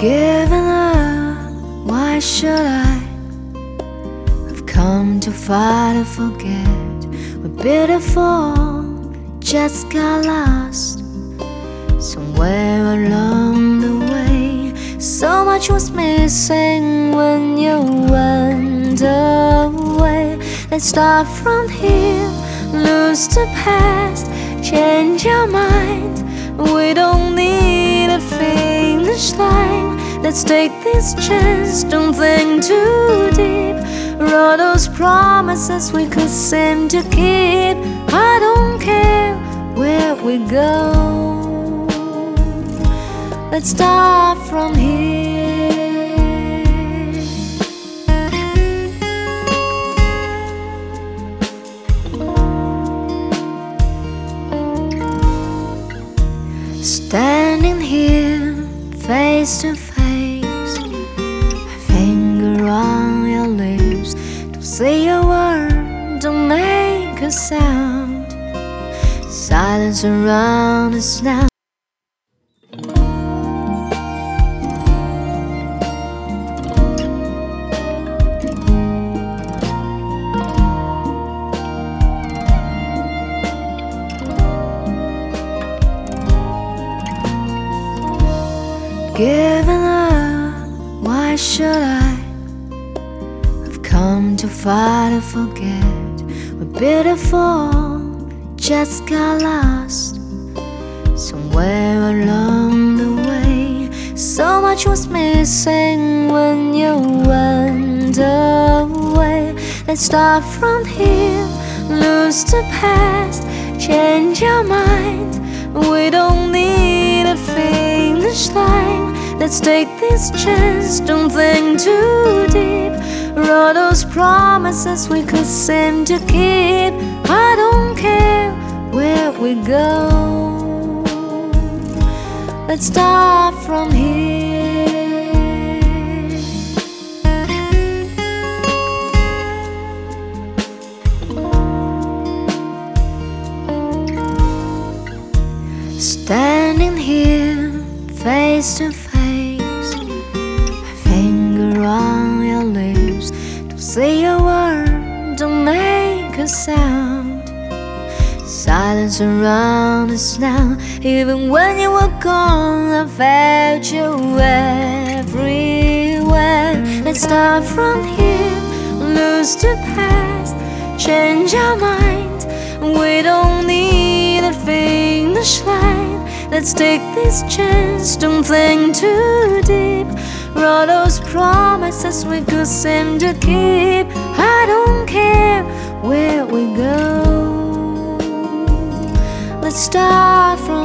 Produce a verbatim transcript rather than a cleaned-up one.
Giving up, why should I have come to fight and forget? We're beautiful, just got lost somewhere along the way. So much was missing when you went away. Let's start from here, lose the past, change our mind. We don't need a finish line. Let's take this chance, don't think too deep. Wrote those promises we could seem to keep. I don't care where we go. Let's start from here. Standing here, face to face, a finger on your lips. Don't say a word, don't make a sound. Silence around us now. Giving up, why should I have come to fight and forget? We're beautiful, just got lost somewhere along the way. So much was missing when you went away. Let's start from here, lose the past, change our mind. We don't need a finish line. Let's take this chance, don't think too deep. Wrote those promises we could seem to keep. I don't care where we go. Let's start from here. Standing here, face to face, a finger on your lips. Don't say a word, don't make a sound. Silence around us now. Even when you were gone, I felt you everywhere. Let's start from here, lose the past, change our mind. We don't need a finish line. Let's take this chance, don't think too deep. Wrote those promises we could seem to keep. I don't care where we go. Let's start from